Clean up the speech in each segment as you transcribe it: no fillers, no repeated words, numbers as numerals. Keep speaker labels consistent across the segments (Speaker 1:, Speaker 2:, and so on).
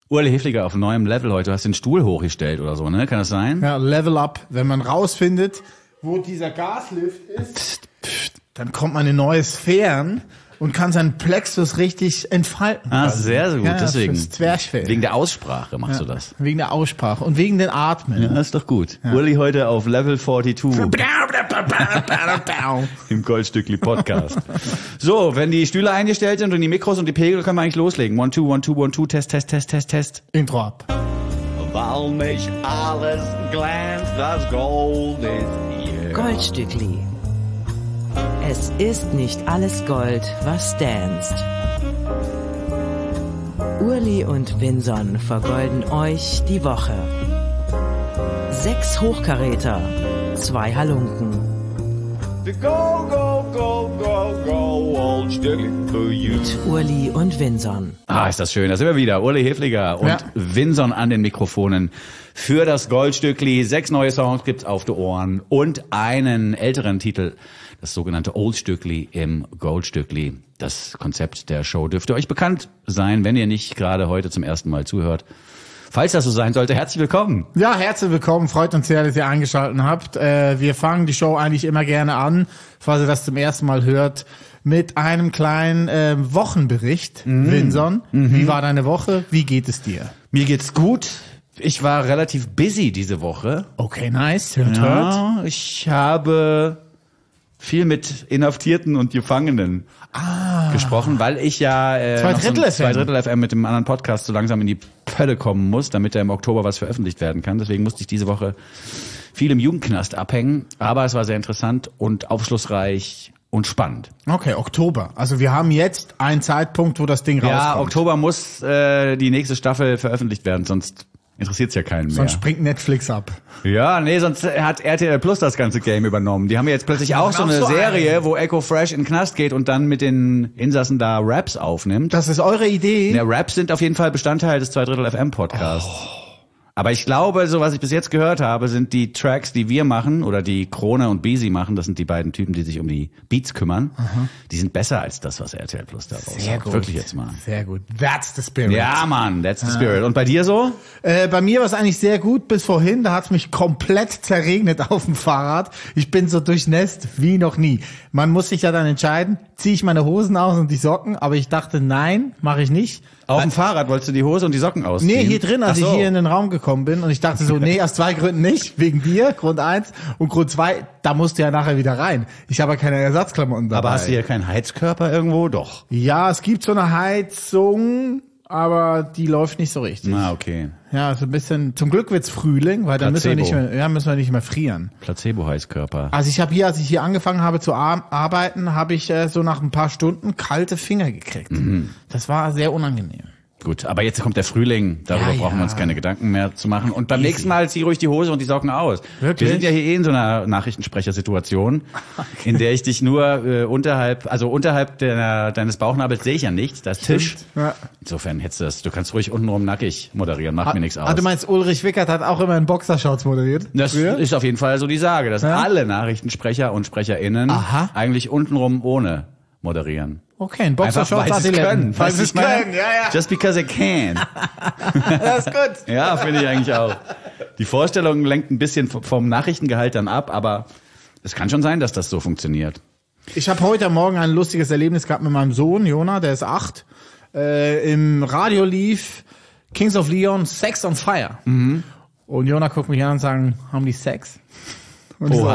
Speaker 1: Ueli Hefliger auf neuem Level heute. Du hast den Stuhl hochgestellt oder so, ne? Kann das sein?
Speaker 2: Ja, Level up. Wenn man rausfindet, wo dieser Gaslift ist, dann kommt man in neue Sphären und kann seinen Plexus richtig entfalten.
Speaker 1: Ah, sehr, sehr gut.
Speaker 2: Ja,
Speaker 1: deswegen.
Speaker 2: fürs Zwerchfell.
Speaker 1: Wegen der Aussprache machst du das.
Speaker 2: Wegen der Aussprache und wegen den Atmen.
Speaker 1: Ja, ist doch gut. Ja. Uli heute auf Level 42 im Goldstückli Podcast. So, wenn die Stühle eingestellt sind und die Mikros und die Pegel, können wir eigentlich loslegen. 1, 2, 1, 2, 1, 2, Test, Test, Test, Test, Test.
Speaker 2: Intro ab.
Speaker 3: Weil nicht alles glänzt, das Gold ist hier.
Speaker 4: Goldstückli. Es ist nicht alles Gold, was glänzt. Urli und Vinson vergolden euch die Woche. 6 Hochkaräter, 2 Halunken.
Speaker 3: Go, go, go, go, go, old Stückli for you.
Speaker 4: Mit Urli und Vinson.
Speaker 1: Ah, ist das schön. Da sind wir wieder. Uli Hefliger und Vinson an den Mikrofonen für das Goldstückli. 6 neue Songs gibt's auf die Ohren und einen älteren Titel. Das sogenannte Oldstückli im Goldstückli. Das Konzept der Show dürfte euch bekannt sein, wenn ihr nicht gerade heute zum ersten Mal zuhört. Falls das so sein sollte, herzlich willkommen.
Speaker 2: Ja, herzlich willkommen. Freut uns sehr, dass ihr eingeschaltet habt. Wir fangen die Show eigentlich immer gerne an, falls ihr das zum ersten Mal hört, mit einem kleinen Wochenbericht. Vinson, wie war deine Woche? Wie geht es dir?
Speaker 1: Mir geht's gut. Ich war relativ busy diese Woche.
Speaker 2: Okay, nice. Hört.
Speaker 1: Ja, ich habe viel mit Inhaftierten und Gefangenen gesprochen, weil ich ja
Speaker 2: Zwei
Speaker 1: Drittel FM mit dem anderen Podcast so langsam in die Pölle kommen muss, damit da im Oktober was veröffentlicht werden kann. Deswegen musste ich diese Woche viel im Jugendknast abhängen. Aber es war sehr interessant und aufschlussreich und spannend.
Speaker 2: Okay, Oktober. Also wir haben jetzt einen Zeitpunkt, wo das Ding rauskommt.
Speaker 1: Ja, Oktober muss die nächste Staffel veröffentlicht werden, sonst interessiert's ja keinen mehr.
Speaker 2: Sonst springt Netflix ab.
Speaker 1: Ja, nee, sonst hat RTL Plus das ganze Game übernommen. Die haben ja jetzt plötzlich auch so eine Serie, wo Echo Fresh in den Knast geht und dann mit den Insassen da Raps aufnimmt.
Speaker 2: Das ist eure Idee?
Speaker 1: Ja, Raps sind auf jeden Fall Bestandteil des 2 Drittel FM Podcasts. Aber ich glaube, so was ich bis jetzt gehört habe, sind die Tracks, die wir machen oder die Krone und Beezy machen, das sind die beiden Typen, die sich um die Beats kümmern, die sind besser als das, was RTL Plus da raushaut.
Speaker 2: Sehr gut.
Speaker 1: Wirklich jetzt mal.
Speaker 2: Sehr gut. That's the spirit.
Speaker 1: Ja, Mann, that's the spirit. Und bei dir so?
Speaker 2: Bei mir war es eigentlich sehr gut bis vorhin. Da hat es mich komplett zerregnet auf dem Fahrrad. Ich bin so durchnässt wie noch nie. Man muss sich ja dann entscheiden, ziehe ich meine Hosen aus und die Socken? Aber ich dachte, nein, mache ich nicht.
Speaker 1: Auf dem Fahrrad wolltest du die Hose und die Socken ausziehen?
Speaker 2: Nee, hier drin, als ich hier in den Raum gekommen bin. Und ich dachte so, nee, aus 2 Gründen nicht. Wegen dir, Grund 1. Und Grund 2, da musst du ja nachher wieder rein. Ich habe ja keine Ersatzklamotten dabei.
Speaker 1: Aber hast du hier keinen Heizkörper irgendwo? Doch.
Speaker 2: Ja, es gibt so eine Heizung, aber die läuft nicht so richtig.
Speaker 1: Na, okay.
Speaker 2: Ja, so ein bisschen, zum Glück wird's Frühling, weil dann müssen wir nicht mehr frieren.
Speaker 1: Placebo-Heizkörper.
Speaker 2: Also als ich hier angefangen habe zu arbeiten, habe ich so nach ein paar Stunden kalte Finger gekriegt. Das war sehr unangenehm.
Speaker 1: Gut, aber jetzt kommt der Frühling, darüber brauchen wir uns keine Gedanken mehr zu machen. Und beim nächsten Mal zieh ruhig die Hose und die Socken aus.
Speaker 2: Wirklich?
Speaker 1: Wir sind ja hier in so einer Nachrichtensprechersituation, in der ich dich nur unterhalb deines Bauchnabels sehe ich ja nicht, da ist Tisch.
Speaker 2: Ja.
Speaker 1: Insofern hättest du das, du kannst ruhig untenrum nackig moderieren, macht mir nichts aus.
Speaker 2: Du meinst, Ulrich Wickert hat auch immer in Boxershorts moderiert?
Speaker 1: Das
Speaker 2: früher?
Speaker 1: ist auf jeden Fall so die Sage, dass alle Nachrichtensprecher und SprecherInnen eigentlich untenrum ohne moderieren.
Speaker 2: Okay, ein Boxershorts
Speaker 1: Einfach, weil sie es können.
Speaker 2: Weil sie es können, ja.
Speaker 1: Just because I can.
Speaker 2: Das ist gut.
Speaker 1: Ja, finde ich eigentlich auch. Die Vorstellung lenkt ein bisschen vom Nachrichtengehalt dann ab, aber es kann schon sein, dass das so funktioniert.
Speaker 2: Ich habe heute Morgen ein lustiges Erlebnis gehabt mit meinem Sohn, Jona, der ist 8. Im Radio lief Kings of Leon, Sex on Fire. Und Jona guckt mich an und sagt, haben die Sex? Und ich so,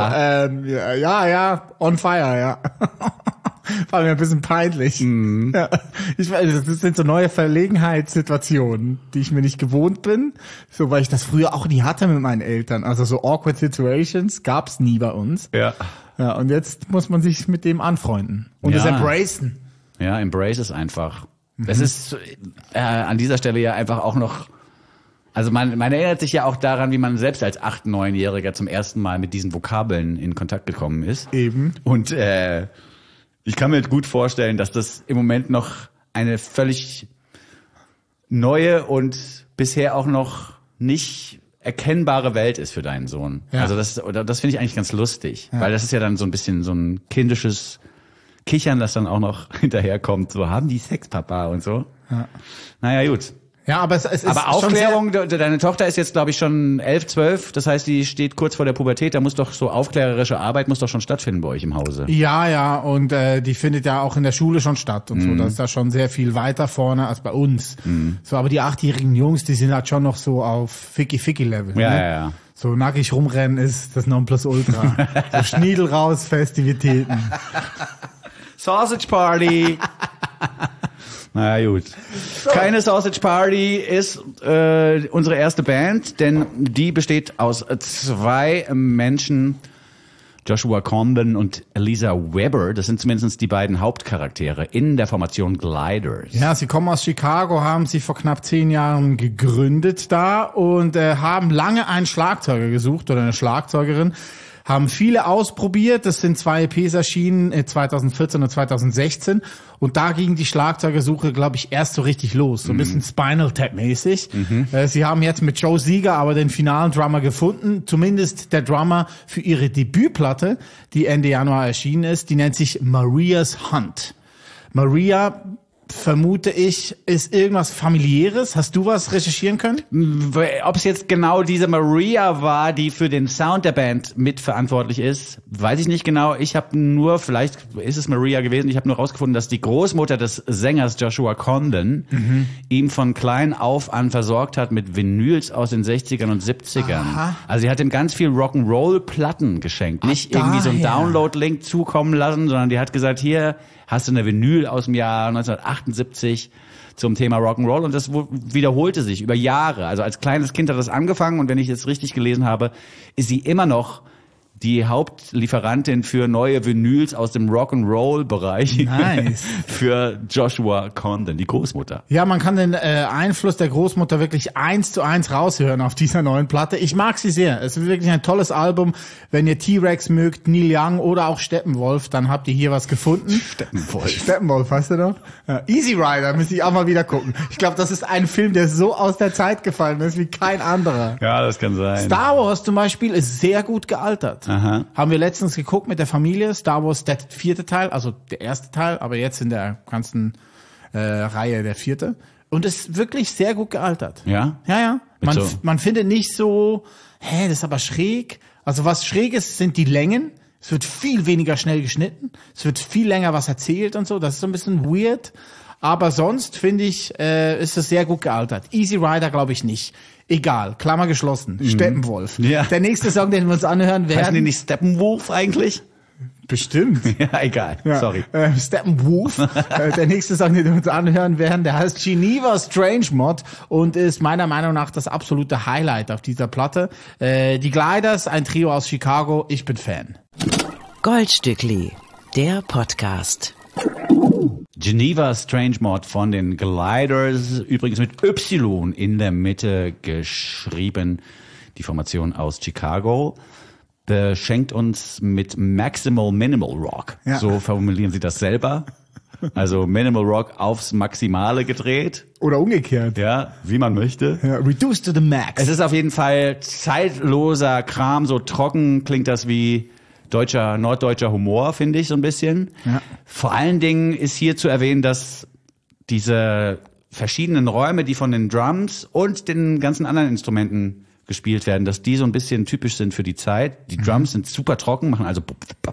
Speaker 2: ja, on fire, ja. War mir ein bisschen peinlich. Ja, das sind so neue Verlegenheitssituationen, die ich mir nicht gewohnt bin. So, weil ich das früher auch nie hatte mit meinen Eltern. Also so awkward situations gab's nie bei uns.
Speaker 1: Ja.
Speaker 2: Ja, und jetzt muss man sich mit dem anfreunden. Und es embracen.
Speaker 1: Ja, embrace es einfach. Es ist an dieser Stelle ja einfach auch noch, also man erinnert sich ja auch daran, wie man selbst als 8-, 9-Jähriger zum ersten Mal mit diesen Vokabeln in Kontakt gekommen ist.
Speaker 2: Eben.
Speaker 1: Und ich kann mir gut vorstellen, dass das im Moment noch eine völlig neue und bisher auch noch nicht erkennbare Welt ist für deinen Sohn.
Speaker 2: Ja.
Speaker 1: Also das finde ich eigentlich ganz lustig, weil das ist ja dann so ein bisschen so ein kindisches Kichern, das dann auch noch hinterherkommt. So, haben die Sex, Papa und so. Ja. Naja, gut.
Speaker 2: Ja, aber es ist
Speaker 1: Aber
Speaker 2: schon
Speaker 1: Aufklärung, deine Tochter ist jetzt, glaube ich, schon 11, 12. Das heißt, die steht kurz vor der Pubertät. Da muss doch so aufklärerische Arbeit muss doch schon stattfinden bei euch im Hause.
Speaker 2: Ja, und die findet ja auch in der Schule schon statt und so. Das ist da schon sehr viel weiter vorne als bei uns. So, aber die 8-jährigen Jungs, die sind halt schon noch so auf Ficky-Ficky-Level.
Speaker 1: Ja,
Speaker 2: ne?
Speaker 1: ja.
Speaker 2: So nackig rumrennen ist das Nonplusultra. So Schniedel raus, Festivitäten.
Speaker 1: Sausage Party. Na gut. Keine Sausage Party ist unsere erste Band, denn die besteht aus 2 Menschen, Joshua Condon und Eliza Weber. Das sind zumindest die beiden Hauptcharaktere in der Formation Gliders.
Speaker 2: Ja, sie kommen aus Chicago, haben sie vor knapp 10 Jahren gegründet da und haben lange einen Schlagzeuger gesucht oder eine Schlagzeugerin. Haben viele ausprobiert, das sind 2 EPs erschienen, 2014 und 2016 und da ging die Schlagzeugersuche, glaube ich, erst so richtig los, so ein bisschen Spinal Tap-mäßig. Sie haben jetzt mit Joe Seeger aber den finalen Drummer gefunden, zumindest der Drummer für ihre Debütplatte, die Ende Januar erschienen ist, die nennt sich Maria's Hunt. Maria, vermute ich, ist irgendwas Familiäres. Hast du was recherchieren können?
Speaker 1: Ob es jetzt genau diese Maria war, die für den Sound der Band mitverantwortlich ist, weiß ich nicht genau. Ich habe nur, vielleicht ist es Maria gewesen, ich habe nur rausgefunden, dass die Großmutter des Sängers Joshua Condon ihm von klein auf an versorgt hat mit Vinyls aus den 60ern und 70ern.
Speaker 2: Aha.
Speaker 1: Also sie hat ihm ganz viel Rock'n'Roll-Platten geschenkt. Nicht irgendwie so einen
Speaker 2: daher.
Speaker 1: Download-Link zukommen lassen, sondern die hat gesagt, hier hast du eine Vinyl aus dem Jahr 1978 zum Thema Rock'n'Roll und das wiederholte sich über Jahre. Also als kleines Kind hat das angefangen und wenn ich jetzt richtig gelesen habe, ist sie immer noch die Hauptlieferantin für neue Vinyls aus dem Rock'n'Roll-Bereich.
Speaker 2: Nice.
Speaker 1: Für Joshua Condon, die Großmutter.
Speaker 2: Ja, man kann den Einfluss der Großmutter wirklich 1:1 raushören auf dieser neuen Platte. Ich mag sie sehr. Es ist wirklich ein tolles Album. Wenn ihr T-Rex mögt, Neil Young oder auch Steppenwolf, dann habt ihr hier was gefunden. Steppenwolf, weißt du noch? Ja, Easy Rider, müsste ich auch mal wieder gucken. Ich glaube, das ist ein Film, der so aus der Zeit gefallen ist wie kein anderer.
Speaker 1: Ja, das kann sein.
Speaker 2: Star Wars zum Beispiel ist sehr gut gealtert.
Speaker 1: Aha.
Speaker 2: Haben wir letztens geguckt mit der Familie. Star Wars, der 4. Teil, also der erste Teil, aber jetzt in der ganzen Reihe der 4. Und ist wirklich sehr gut gealtert.
Speaker 1: Ja?
Speaker 2: Ja.
Speaker 1: Mit so-
Speaker 2: Man findet nicht so, das ist aber schräg. Also was schräg ist, sind die Längen. Es wird viel weniger schnell geschnitten. Es wird viel länger was erzählt und so. Das ist so ein bisschen weird. Aber sonst, finde ich, ist es sehr gut gealtert. Easy Rider glaube ich nicht. Egal, Klammer geschlossen. Steppenwolf.
Speaker 1: Ja.
Speaker 2: Der nächste Song, den wir uns anhören werden.
Speaker 1: Heißen die nicht Steppenwolf eigentlich?
Speaker 2: Bestimmt.
Speaker 1: Ja, egal.
Speaker 2: Ja.
Speaker 1: Sorry.
Speaker 2: Steppenwolf. Der nächste Song, den wir uns anhören werden, der heißt Geneva Strange Mod und ist meiner Meinung nach das absolute Highlight auf dieser Platte. Die Gliders, ein Trio aus Chicago. Ich bin Fan.
Speaker 4: Goldstückli, der Podcast.
Speaker 1: Geneva Strange Mod von den Gliders, übrigens mit Y in der Mitte geschrieben. Die Formation aus Chicago beschenkt uns mit Maximal Minimal Rock.
Speaker 2: Ja.
Speaker 1: So formulieren sie das selber. Also Minimal Rock aufs Maximale gedreht.
Speaker 2: Oder umgekehrt.
Speaker 1: Ja, wie man möchte.
Speaker 2: Ja, reduced to the max.
Speaker 1: Es ist auf jeden Fall zeitloser Kram, so trocken klingt das wie norddeutscher Humor, finde ich so ein bisschen.
Speaker 2: Ja.
Speaker 1: Vor allen Dingen ist hier zu erwähnen, dass diese verschiedenen Räume, die von den Drums und den ganzen anderen Instrumenten gespielt werden, dass die so ein bisschen typisch sind für die Zeit. Die Drums sind super trocken, machen also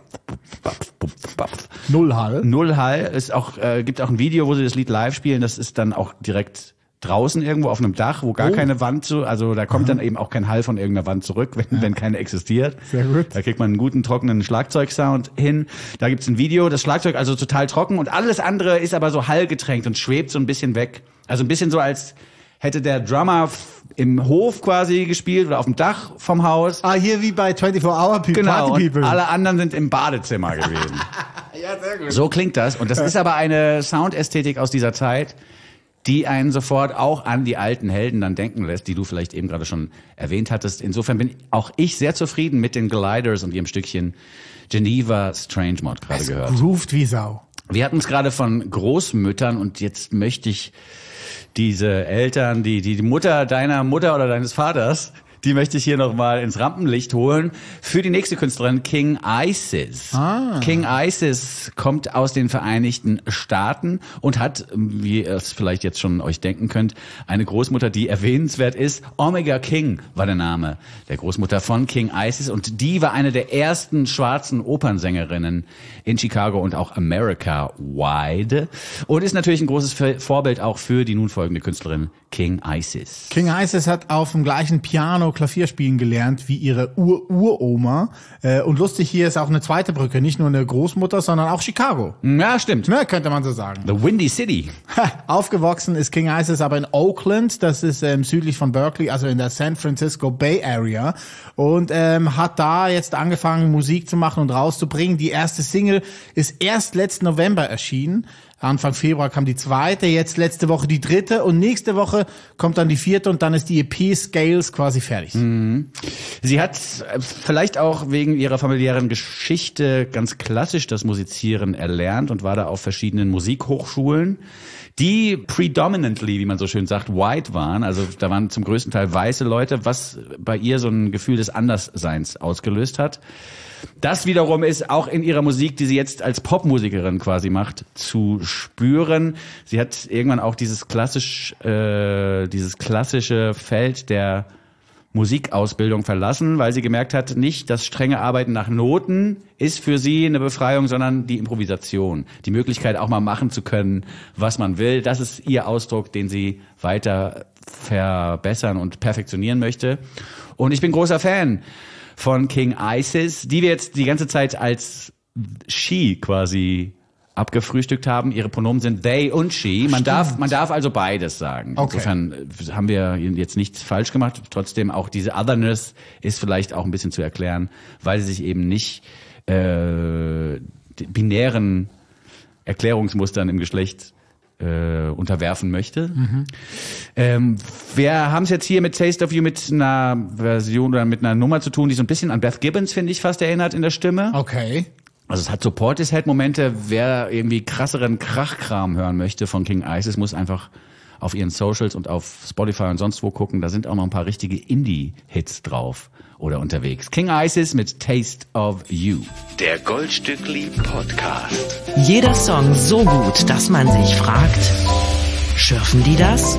Speaker 2: Null Hall.
Speaker 1: Null Hall. Es gibt auch ein Video, wo sie das Lied live spielen. Das ist dann auch direkt draußen irgendwo auf einem Dach, wo gar keine Wand also da kommt dann eben auch kein Hall von irgendeiner Wand zurück, wenn keine existiert.
Speaker 2: Sehr gut.
Speaker 1: Da kriegt man einen guten, trockenen Schlagzeugsound hin. Da gibt's ein Video, das Schlagzeug also total trocken und alles andere ist aber so hallgetränkt und schwebt so ein bisschen weg. Also ein bisschen so, als hätte der Drummer im Hof quasi gespielt oder auf dem Dach vom Haus.
Speaker 2: Hier wie bei 24-Hour People.
Speaker 1: Genau,
Speaker 2: Party
Speaker 1: und
Speaker 2: People.
Speaker 1: alle anderen sind im Badezimmer gewesen.
Speaker 2: Ja, sehr gut.
Speaker 1: So klingt das. Und das ist aber eine Soundästhetik aus dieser Zeit, die einen sofort auch an die alten Helden dann denken lässt, die du vielleicht eben gerade schon erwähnt hattest. Insofern bin auch ich sehr zufrieden mit den Gliders und ihrem Stückchen Geneva Strange Mod gerade gehört.
Speaker 2: Grooved wie Sau.
Speaker 1: Wir hatten es gerade von Großmüttern und jetzt möchte ich diese Eltern, die Mutter deiner Mutter oder deines Vaters, Die möchte ich hier nochmal ins Rampenlicht holen. Für die nächste Künstlerin King Isis. King Isis kommt aus den Vereinigten Staaten und hat, wie ihr es vielleicht jetzt schon euch denken könnt, eine Großmutter, die erwähnenswert ist. Omega King war der Name der Großmutter von King Isis. Und die war eine der ersten schwarzen Opernsängerinnen in Chicago und auch America-wide. Und ist natürlich ein großes Vorbild auch für die nun folgende Künstlerin King Isis.
Speaker 2: King Isis hat auf dem gleichen Piano Klavier spielen gelernt wie ihre Uroma. Und lustig, hier ist auch eine zweite Brücke. Nicht nur eine Großmutter, sondern auch Chicago.
Speaker 1: Ja, stimmt.
Speaker 2: Ne, könnte man so sagen.
Speaker 1: The Windy City.
Speaker 2: Aufgewachsen ist King Isis aber in Oakland. Das ist südlich von Berkeley, also in der San Francisco Bay Area. Und hat da jetzt angefangen, Musik zu machen und rauszubringen. Die erste Single ist erst letzten November erschienen. Anfang Februar kam die zweite, jetzt letzte Woche die dritte und nächste Woche kommt dann die vierte und dann ist die EP Scales quasi fertig.
Speaker 1: Sie hat vielleicht auch wegen ihrer familiären Geschichte ganz klassisch das Musizieren erlernt und war da auf verschiedenen Musikhochschulen, die predominantly, wie man so schön sagt, white waren. Also da waren zum größten Teil weiße Leute, was bei ihr so ein Gefühl des Andersseins ausgelöst hat. Das wiederum ist auch in ihrer Musik, die sie jetzt als Popmusikerin quasi macht, zu spüren. Sie hat irgendwann auch dieses klassische Feld der Musikausbildung verlassen, weil sie gemerkt hat, nicht das strenge Arbeiten nach Noten ist für sie eine Befreiung, sondern die Improvisation. Die Möglichkeit auch mal machen zu können, was man will. Das ist ihr Ausdruck, den sie weiter verbessern und perfektionieren möchte. Und ich bin großer Fan von King Isis, die wir jetzt die ganze Zeit als she quasi abgefrühstückt haben. Ihre Pronomen sind they und she. Man darf also beides sagen.
Speaker 2: Okay.
Speaker 1: Insofern haben wir jetzt nichts falsch gemacht. Trotzdem auch diese Otherness ist vielleicht auch ein bisschen zu erklären, weil sie sich eben nicht binären Erklärungsmustern im Geschlecht unterwerfen möchte. Wir haben es jetzt hier mit Taste of You mit einer Version oder mit einer Nummer zu tun, die so ein bisschen an Beth Gibbons, finde ich, fast erinnert in der Stimme.
Speaker 2: Okay.
Speaker 1: Also es hat so Portishead-Momente. Wer irgendwie krasseren Krachkram hören möchte von King Isis, muss einfach auf ihren Socials und auf Spotify und sonst wo gucken. Da sind auch noch ein paar richtige Indie-Hits drauf oder unterwegs. King Isis mit Taste of You.
Speaker 5: Der Goldstückli Podcast.
Speaker 4: Jeder Song so gut, dass man sich fragt, schürfen die das?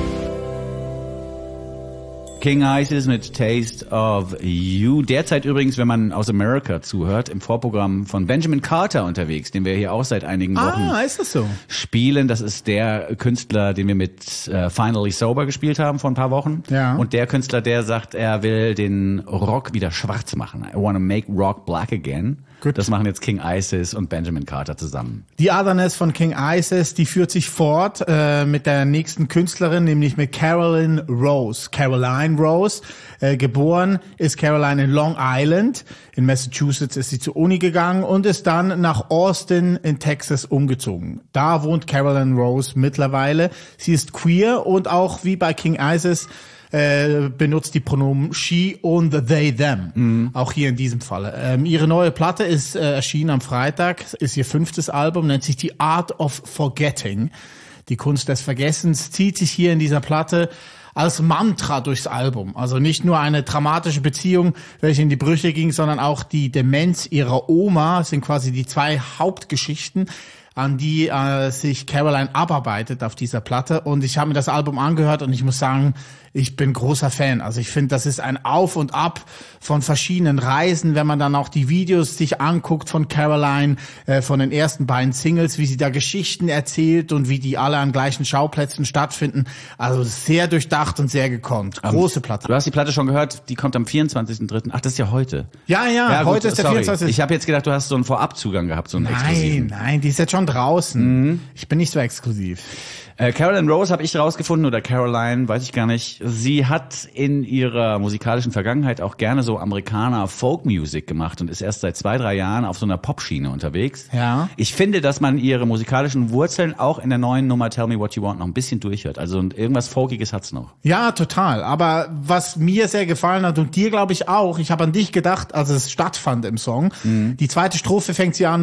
Speaker 1: King Isis mit Taste of You. Derzeit übrigens, wenn man aus America zuhört, im Vorprogramm von Benjamin Carter unterwegs, den wir hier auch seit einigen Wochen
Speaker 2: ist das so?
Speaker 1: spielen. Das ist der Künstler, den wir mit Finally Sober gespielt haben vor ein paar Wochen.
Speaker 2: Ja.
Speaker 1: Und der Künstler, der sagt, er will den Rock wieder schwarz machen. I wanna make rock black again.
Speaker 2: Gut.
Speaker 1: Das machen jetzt King Isis und Benjamin Carter zusammen.
Speaker 2: Die Otherness von King Isis, die führt sich fort mit der nächsten Künstlerin, nämlich mit Caroline Rose. Caroline Rose, geboren ist Caroline in Long Island. In Massachusetts ist sie zur Uni gegangen und ist dann nach Austin in Texas umgezogen. Da wohnt Caroline Rose mittlerweile. Sie ist queer und auch wie bei King Isis benutzt die Pronomen she und they, them. Auch hier in diesem Fall. Ihre neue Platte ist erschienen am Freitag, ist ihr 5. Album, nennt sich The Art of Forgetting. Die Kunst des Vergessens zieht sich hier in dieser Platte als Mantra durchs Album. Also nicht nur eine dramatische Beziehung, welche in die Brüche ging, sondern auch die Demenz ihrer Oma sind quasi die zwei Hauptgeschichten, an die sich Caroline abarbeitet auf dieser Platte. Und ich habe mir das Album angehört und ich muss sagen, ich bin großer Fan. Also ich finde, das ist ein Auf und Ab von verschiedenen Reisen, wenn man dann auch die Videos sich anguckt von Caroline, von den ersten beiden Singles, wie sie da Geschichten erzählt und wie die alle an gleichen Schauplätzen stattfinden. Also sehr durchdacht und sehr gekonnt. Große Platte.
Speaker 1: Du hast die Platte schon gehört, die kommt am 24.3. Ach, das ist ja heute.
Speaker 2: Ja, heute ist der 24.
Speaker 1: Ich habe jetzt gedacht, du hast so einen Vorabzugang gehabt, so einen exklusiven.
Speaker 2: Nein, die ist jetzt schon draußen. Ich bin nicht so exklusiv.
Speaker 1: Caroline Rose habe ich rausgefunden, oder Caroline, weiß ich gar nicht. Sie hat in ihrer musikalischen Vergangenheit auch gerne so Amerikaner-Folk-Music gemacht und ist erst seit 2-3 Jahren auf so einer Popschiene unterwegs.
Speaker 2: Ja.
Speaker 1: Ich finde, dass man ihre musikalischen Wurzeln auch in der neuen Nummer Tell Me What You Want noch ein bisschen durchhört. Also irgendwas Folkiges hat's noch.
Speaker 2: Ja, total. Aber was mir sehr gefallen hat und dir, glaube ich, auch, ich habe an dich gedacht, als es stattfand im Song. Die zweite Strophe fängt sie an mit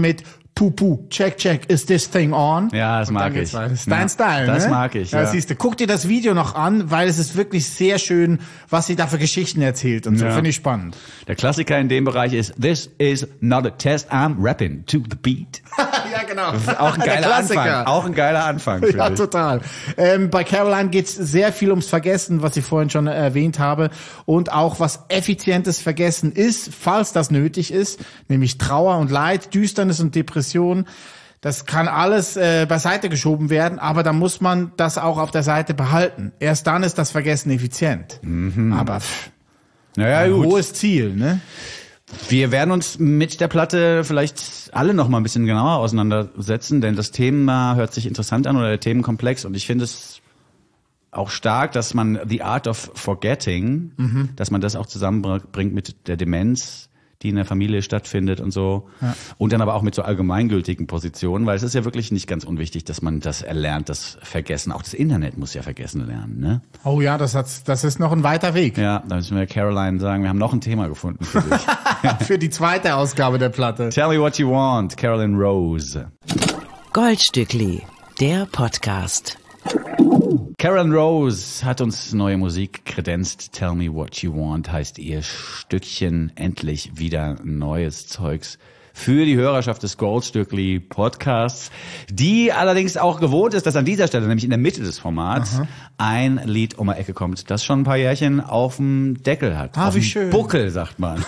Speaker 2: Puh, check, is this thing on?
Speaker 1: Ja, das mag ich.
Speaker 2: Das ist dein Style,
Speaker 1: das
Speaker 2: ne?
Speaker 1: mag ich, ja.
Speaker 2: Siehst du, guck dir das Video noch an, weil es ist wirklich sehr schön, was sie da für Geschichten erzählt und so.
Speaker 1: Ja.
Speaker 2: Finde ich spannend.
Speaker 1: Der Klassiker in dem Bereich ist This is not a test, I'm rapping to the beat.
Speaker 2: Ja, genau.
Speaker 1: Das ist auch ein geiler Anfang. Auch ein geiler Anfang.
Speaker 2: Ja, total. Bei Caroline geht's sehr viel ums Vergessen, was ich vorhin schon erwähnt habe. Und auch was effizientes Vergessen ist, falls das nötig ist. Nämlich Trauer und Leid, Düsternis und Depression. Das kann alles beiseite geschoben werden, aber da muss man das auch auf der Seite behalten. Erst dann ist das Vergessen effizient. Aber
Speaker 1: Naja, gut.
Speaker 2: hohes Ziel, ne?
Speaker 1: Wir werden uns mit der Platte vielleicht alle noch mal ein bisschen genauer auseinandersetzen, denn das Thema hört sich interessant an oder der Themenkomplex und ich finde es auch stark, dass man The Art of Forgetting, dass man das auch zusammenbringt mit der Demenz, die in der Familie stattfindet und so. Ja. Und dann aber auch mit so allgemeingültigen Positionen, weil es ist ja wirklich nicht ganz unwichtig, dass man das erlernt, das Vergessen. Auch das Internet muss ja vergessen lernen, ne?
Speaker 2: Oh ja, das ist noch ein weiter Weg.
Speaker 1: Ja, da müssen wir Caroline sagen, wir haben noch ein Thema gefunden für dich.
Speaker 2: Für die zweite Ausgabe der Platte.
Speaker 1: Tell me what you want, Caroline Rose.
Speaker 4: Goldstückli, der Podcast.
Speaker 1: Caroline Rose hat uns neue Musik kredenzt. Tell me what you want heißt ihr Stückchen. Endlich wieder neues Zeugs für die Hörerschaft des Goldstückli Podcasts, die allerdings auch gewohnt ist, dass an dieser Stelle, nämlich in der Mitte des Formats, ein Lied um die Ecke kommt, das schon ein paar Jährchen auf dem Deckel hat.
Speaker 2: Ah,
Speaker 1: auf
Speaker 2: wie
Speaker 1: dem
Speaker 2: schön.
Speaker 1: Buckel, sagt man.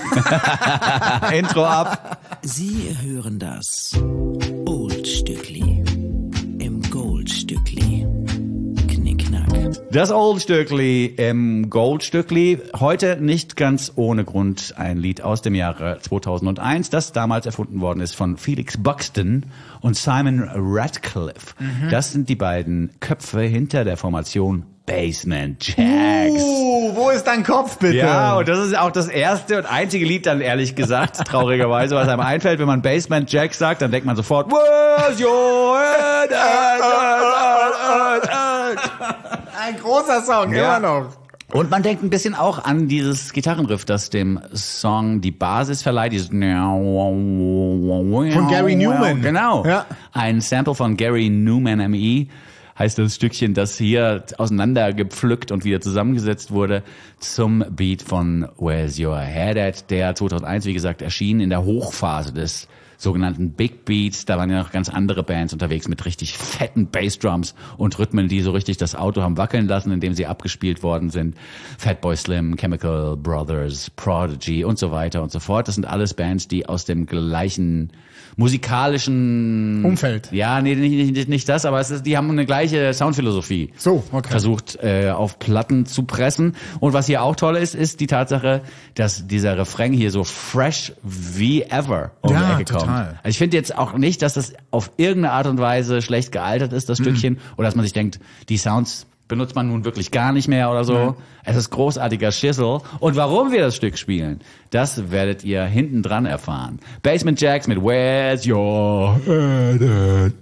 Speaker 1: Intro ab.
Speaker 4: Sie hören das Oldstückli im Goldstückli. Knickknack.
Speaker 1: Das Oldstückli im Goldstückli. Heute nicht ganz ohne Grund ein Lied aus dem Jahre 2001, das damals erfunden worden ist von Felix Buxton und Simon Ratcliffe. Das sind die beiden Köpfe hinter der Formation Basement Jaxx.
Speaker 2: Wo ist dein Kopf, bitte?
Speaker 1: Ja, und das ist auch das erste und einzige Lied dann, ehrlich gesagt, traurigerweise, was einem einfällt. Wenn man Basement Jaxx sagt, dann denkt man sofort, where's your head at?
Speaker 2: Ein großer Song,
Speaker 1: Ja.
Speaker 2: immer noch.
Speaker 1: Und man denkt ein bisschen auch an dieses Gitarrenriff, das dem Song die Basis verleiht. Dieses von
Speaker 2: Gary Newman.
Speaker 1: Genau.
Speaker 2: Ja.
Speaker 1: Ein Sample von Gary Newman M.E. heißt das Stückchen, das hier auseinandergepflückt und wieder zusammengesetzt wurde zum Beat von Where's Your Head At, der 2001, wie gesagt, erschien in der Hochphase des sogenannten Big Beats. Da waren ja noch ganz andere Bands unterwegs mit richtig fetten Bassdrums und Rhythmen, die so richtig das Auto haben wackeln lassen, indem sie abgespielt worden sind. Fatboy Slim, Chemical Brothers, Prodigy und so weiter und so fort. Das sind alles Bands, die aus dem gleichen musikalischen
Speaker 2: Umfeld.
Speaker 1: Ja, nee, nicht das, aber die haben eine gleiche Soundphilosophie.
Speaker 2: So, okay.
Speaker 1: Versucht auf Platten zu pressen. Und was hier auch toll ist die Tatsache, dass dieser Refrain hier so fresh wie ever um die Ecke kommt.
Speaker 2: Total.
Speaker 1: Also ich finde jetzt auch nicht, dass das auf irgendeine Art und Weise schlecht gealtert ist, das Stückchen, oder dass man sich denkt, die Sounds benutzt man nun wirklich gar nicht mehr oder so. Es ist großartiger Schissel. Und warum wir das Stück spielen, das werdet ihr hinten dran erfahren. Basement Jaxx mit Where's Your Head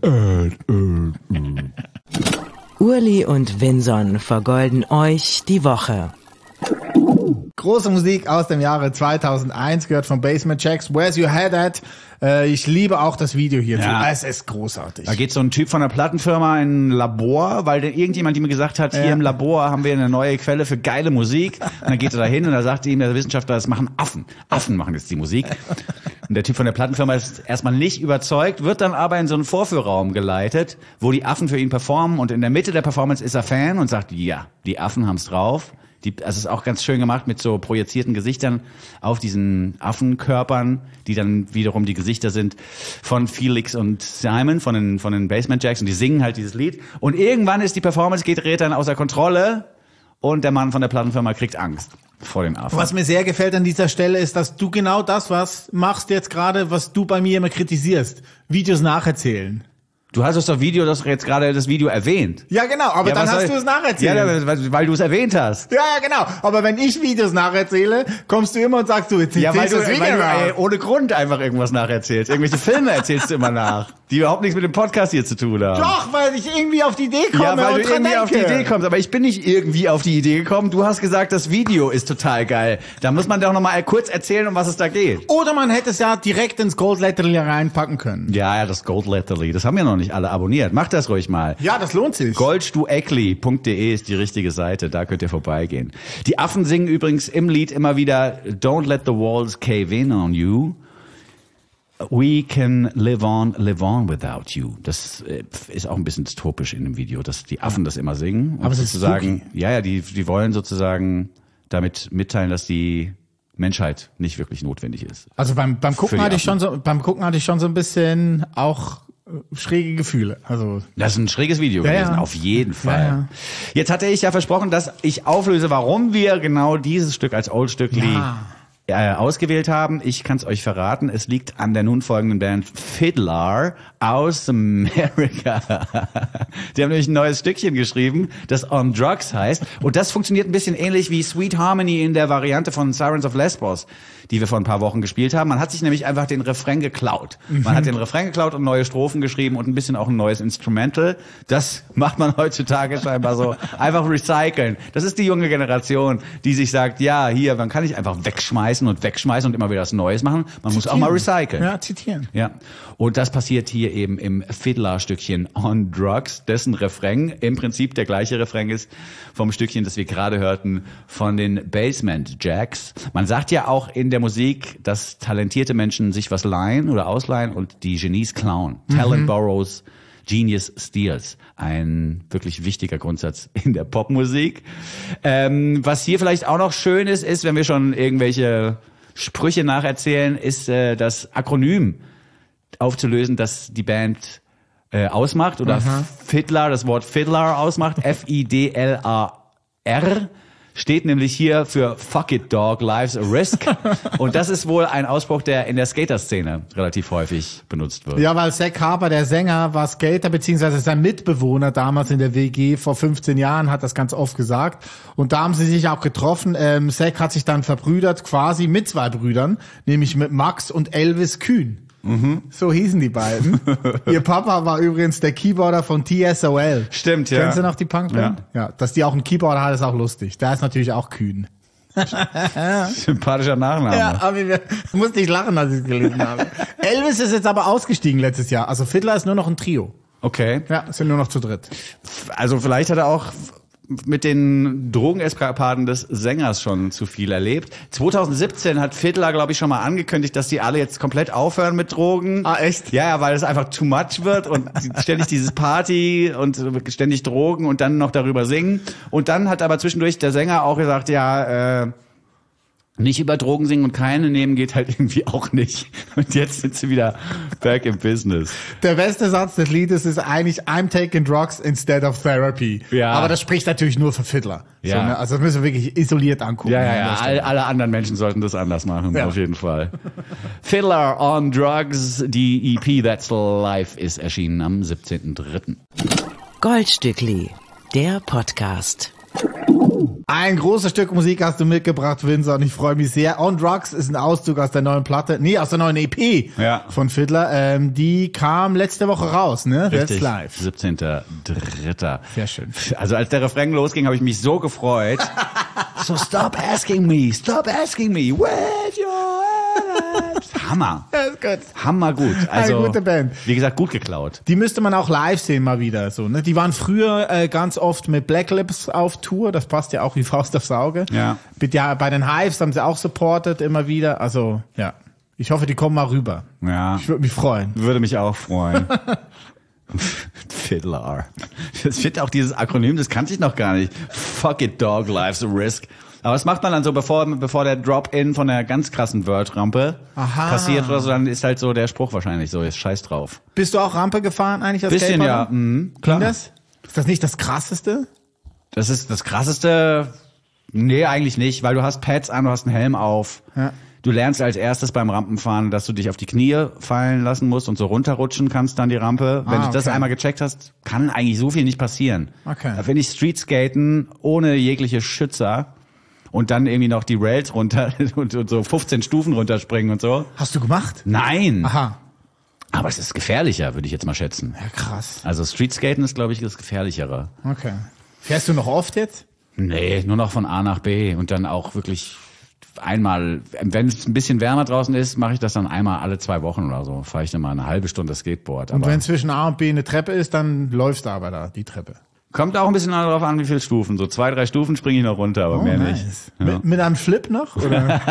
Speaker 1: at?
Speaker 4: Urli und Vinson vergolden euch die Woche.
Speaker 2: Große Musik aus dem Jahre 2001, gehört von Basement Jaxx. Where's Your Head At? Ich liebe auch das Video hierzu.
Speaker 1: Ja.
Speaker 2: Es ist großartig.
Speaker 1: Da geht so ein Typ von einer Plattenfirma in ein Labor, weil irgendjemand ihm gesagt hat, hier im Labor haben wir eine neue Quelle für geile Musik. Und dann geht er da hin und da sagt ihm der Wissenschaftler, das machen Affen. Affen machen jetzt die Musik. Und der Typ von der Plattenfirma ist erstmal nicht überzeugt, wird dann aber in so einen Vorführraum geleitet, wo die Affen für ihn performen. Und in der Mitte der Performance ist er Fan und sagt, ja, die Affen haben's drauf. Also ist auch ganz schön gemacht mit so projizierten Gesichtern auf diesen Affenkörpern, die dann wiederum die Gesichter sind von Felix und Simon, von den Basement Jaxx, und die singen halt dieses Lied. Und irgendwann ist die Performance, gerät dann außer Kontrolle und der Mann von der Plattenfirma kriegt Angst vor den Affen.
Speaker 2: Was mir sehr gefällt an dieser Stelle ist, dass du genau das machst jetzt gerade, was du bei mir immer kritisierst. Videos nacherzählen.
Speaker 1: Du hast das Video, das jetzt gerade das Video erwähnt.
Speaker 2: Ja, genau, aber
Speaker 1: Ja,
Speaker 2: dann
Speaker 1: was
Speaker 2: hast
Speaker 1: soll-
Speaker 2: du es nacherzählt.
Speaker 1: Ja, weil du es erwähnt hast.
Speaker 2: Ja, genau. Aber wenn ich Videos nacherzähle, kommst du immer und sagst, du, jetzt
Speaker 1: Ja, weil
Speaker 2: erzählst
Speaker 1: du
Speaker 2: das Video nach.
Speaker 1: ohne Grund einfach irgendwas nacherzählst. Irgendwelche Filme erzählst du immer nach. die überhaupt nichts mit dem Podcast hier zu tun haben.
Speaker 2: Doch, weil ich irgendwie auf die Idee komme.
Speaker 1: Ja, weil
Speaker 2: und
Speaker 1: du
Speaker 2: dran
Speaker 1: irgendwie auf die
Speaker 2: denke.
Speaker 1: Idee kommst. Aber ich bin nicht irgendwie auf die Idee gekommen. Du hast gesagt, das Video ist total geil. Da muss man doch noch mal kurz erzählen, um was es da geht.
Speaker 2: Oder man hätte es ja direkt ins Goldletterli reinpacken können.
Speaker 1: Ja, das Goldletterli. Das haben ja noch nicht alle abonniert. Macht das ruhig mal.
Speaker 2: Ja, das lohnt sich.
Speaker 1: Goldstueckli.de ist die richtige Seite. Da könnt ihr vorbeigehen. Die Affen singen übrigens im Lied immer wieder Don't let the walls cave in on you. We can live on without you. Das ist auch ein bisschen dystopisch in dem Video, dass die Affen das immer singen. Und
Speaker 2: Aber es ist
Speaker 1: sozusagen, die wollen sozusagen damit mitteilen, dass die Menschheit nicht wirklich notwendig ist.
Speaker 2: Also beim
Speaker 1: Für
Speaker 2: Gucken
Speaker 1: die
Speaker 2: hatte ich
Speaker 1: Affen.
Speaker 2: beim Gucken hatte ich schon so ein bisschen auch schräge Gefühle. Also
Speaker 1: Das ist ein schräges Video gewesen,
Speaker 2: ja.
Speaker 1: auf jeden Fall.
Speaker 2: Ja.
Speaker 1: Jetzt hatte ich ja versprochen, dass ich auflöse, warum wir genau dieses Stück als Old-Stückli ausgewählt haben. Ich kann es euch verraten, es liegt an der nun folgenden Band Fiddler aus Amerika. Die haben nämlich ein neues Stückchen geschrieben, das On Drugs heißt. Und das funktioniert ein bisschen ähnlich wie Sweet Harmony in der Variante von Sirens of Lesbos, die wir vor ein paar Wochen gespielt haben. Man hat sich nämlich einfach den Refrain geklaut. Man hat den Refrain geklaut und neue Strophen geschrieben und ein bisschen auch ein neues Instrumental. Das macht man heutzutage scheinbar so. Einfach recyceln. Das ist die junge Generation, die sich sagt, ja, hier, man kann nicht einfach wegschmeißen und immer wieder was Neues machen. Man muss auch mal recyceln.
Speaker 2: Ja, zitieren.
Speaker 1: Ja, und das passiert hier eben im Fiddler-Stückchen On Drugs, dessen Refrain im Prinzip der gleiche Refrain ist vom Stückchen, das wir gerade hörten, von den Basement Jacks. Man sagt ja auch in der Musik, dass talentierte Menschen sich was leihen oder ausleihen und die Genies klauen. Talent borrows, Genius steals. Ein wirklich wichtiger Grundsatz in der Popmusik. Was hier vielleicht auch noch schön ist, wenn wir schon irgendwelche Sprüche nacherzählen, ist das Akronym aufzulösen, das die Band ausmacht oder Fiddler, das Wort Fiddler ausmacht. F-I-D-L-A-R steht nämlich hier für Fuck it, dog, life's a risk. Und das ist wohl ein Ausspruch, der in der Skater-Szene relativ häufig benutzt wird.
Speaker 2: Ja, weil Zack Harper, der Sänger, war Skater, beziehungsweise sein Mitbewohner damals in der WG vor 15 Jahren, hat das ganz oft gesagt. Und da haben sie sich auch getroffen. Zack hat sich dann verbrüdert, quasi mit zwei Brüdern, nämlich mit Max und Elvis Kühn. So hießen die beiden. Ihr Papa war übrigens der Keyboarder von TSOL.
Speaker 1: Stimmt, ja.
Speaker 2: Kennst du noch die Punkband? Ja. Dass die auch einen Keyboarder hat, ist auch lustig. Der ist natürlich auch Kühn.
Speaker 1: Sympathischer Nachname.
Speaker 2: Ja, aber musste ich lachen, als ich es gelesen habe. Elvis ist jetzt aber ausgestiegen letztes Jahr. Also Fiddler ist nur noch ein Trio.
Speaker 1: Okay.
Speaker 2: Ja, sind nur noch zu dritt.
Speaker 1: Also vielleicht hat er auch mit den Drogeneskapaden des Sängers schon zu viel erlebt. 2017 hat Fiddler, glaube ich, schon mal angekündigt, dass die alle jetzt komplett aufhören mit Drogen.
Speaker 2: Ah, echt?
Speaker 1: Ja, weil es einfach too much wird und ständig dieses Party und ständig Drogen und dann noch darüber singen. Und dann hat aber zwischendurch der Sänger auch gesagt, ja, nicht über Drogen singen und keine nehmen geht halt irgendwie auch nicht. Und jetzt sind sie wieder back in business.
Speaker 2: Der beste Satz des Liedes ist eigentlich I'm taking drugs instead of therapy.
Speaker 1: Ja.
Speaker 2: Aber das spricht natürlich nur für Fiddler.
Speaker 1: Ja.
Speaker 2: So, ne? Also das müssen wir wirklich isoliert angucken.
Speaker 1: Ja. Alle anderen Menschen sollten das anders machen,
Speaker 2: Ja.
Speaker 1: auf jeden Fall. Fiddler on Drugs, die EP That's Life ist erschienen am 17.03.
Speaker 4: Goldstückli, der Podcast.
Speaker 2: Ein großes Stück Musik hast du mitgebracht, Winzer, und ich freue mich sehr. On Drugs ist ein Auszug aus der neuen Platte, aus der neuen EP von Fiddler. Die kam letzte Woche raus, ne?
Speaker 1: Richtig,
Speaker 2: That's Life.
Speaker 1: 17.03.
Speaker 2: Sehr schön.
Speaker 1: Also als der Refrain losging, habe ich mich so gefreut. So stop asking me, where's your ass? Hammer.
Speaker 2: Ja, ist gut.
Speaker 1: Hammer gut. Also,
Speaker 2: Eine gute Band.
Speaker 1: Wie gesagt, gut geklaut.
Speaker 2: Die müsste man auch live sehen mal wieder. So, ne? Die waren früher ganz oft mit Black Lips auf Tour. Das passt ja auch wie Faust aufs Auge.
Speaker 1: Ja.
Speaker 2: Bei den Hives haben sie auch supportet immer wieder. Also ja, ich hoffe, die kommen mal rüber.
Speaker 1: Ja.
Speaker 2: Ich würde mich freuen.
Speaker 1: Würde mich auch freuen. Fiddler. Ich finde auch dieses Akronym, das kannte ich noch gar nicht. Fuck it, dog, life's a risk. Aber was macht man dann so, bevor der Drop-In von der ganz krassen Word-Rampe passiert oder so, dann ist halt so der Spruch wahrscheinlich so, ist scheiß drauf.
Speaker 2: Bist du auch Rampe gefahren eigentlich als
Speaker 1: Bisschen,
Speaker 2: Skateboarder?
Speaker 1: ja. Klar.
Speaker 2: Ging das? Ist das nicht das Krasseste?
Speaker 1: Das ist das Krasseste. Nee, eigentlich nicht, weil du hast Pads an, du hast einen Helm auf.
Speaker 2: Ja.
Speaker 1: Du lernst als erstes beim Rampenfahren, dass du dich auf die Knie fallen lassen musst und so runterrutschen kannst dann die Rampe. Wenn du das
Speaker 2: okay.
Speaker 1: einmal gecheckt hast, kann eigentlich so viel nicht passieren.
Speaker 2: Okay.
Speaker 1: Da finde ich Streetskaten ohne jegliche Schützer und dann irgendwie noch die Rails runter und so 15 Stufen runterspringen und so.
Speaker 2: Hast du gemacht?
Speaker 1: Nein.
Speaker 2: Aha.
Speaker 1: Aber es ist gefährlicher, würde ich jetzt mal schätzen.
Speaker 2: Ja, krass.
Speaker 1: Also Streetskaten ist, glaube ich, das Gefährlichere.
Speaker 2: Okay. Fährst du noch oft jetzt?
Speaker 1: Nee, nur noch von A nach B und dann auch wirklich einmal, wenn es ein bisschen wärmer draußen ist, mache ich das dann einmal alle 2 Wochen oder so. Fahre ich dann mal eine halbe Stunde Skateboard.
Speaker 2: Und
Speaker 1: Aber
Speaker 2: wenn zwischen A und B eine Treppe ist, dann läufst du aber da, die Treppe.
Speaker 1: kommt auch ein bisschen darauf an, wie viele Stufen. So 2, 3 Stufen springe ich noch runter, aber mehr nicht. Ja.
Speaker 2: Mit einem Flip noch? Oder?